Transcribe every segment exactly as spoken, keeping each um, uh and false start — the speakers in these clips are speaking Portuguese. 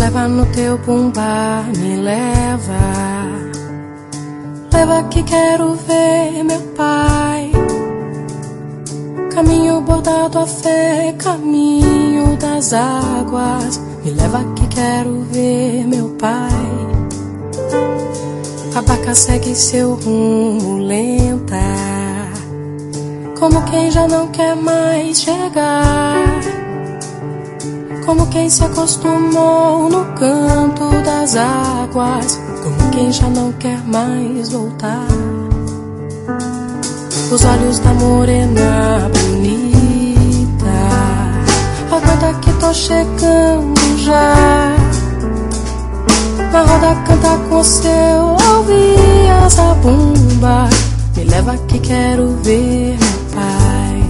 leva no teu bumbá, me leva. Leva que quero ver meu pai. Caminho bordado a fé, caminho das águas. Me leva que quero ver meu pai. A barca segue seu rumo lenta, como quem já não quer mais chegar, como quem se acostumou no canto das águas, como quem já não quer mais voltar. Os olhos da morena bonita, aguarda que tô chegando já. Na roda canta com seu ouvir a zabumba. Me leva que quero ver meu pai.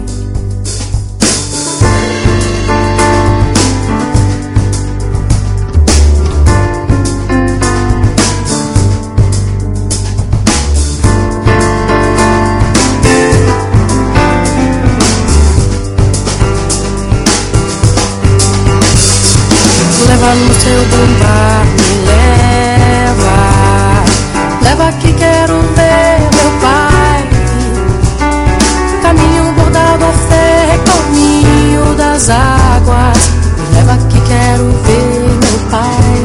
Leva no seu bumbá, me leva. Leva que quero ver meu pai. Caminho bordado a fé, caminho das águas. Me leva que quero ver meu pai.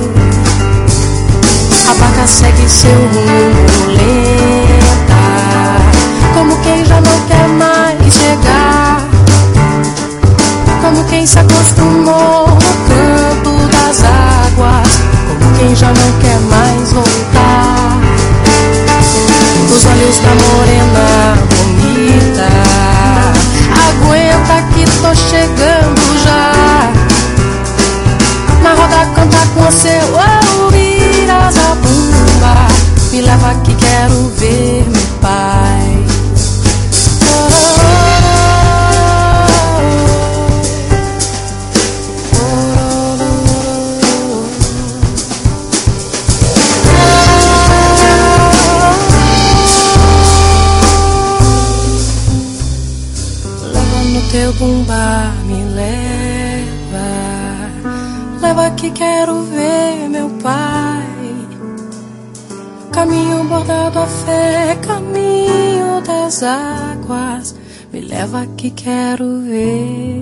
A barca segue seu rumo lenta, como quem já não quer mais chegar, como quem se acostumou no canto das águas, como quem já não quer mais voltar. Os olhos da morena bonita, aguenta que tô chegando já. Na roda canta com seu ouvir a zabumba. Me leva que quero ver meu pai. Teu bumbá me leva, leva que quero ver meu pai. Caminho bordado a fé, caminho das águas. Me leva que quero ver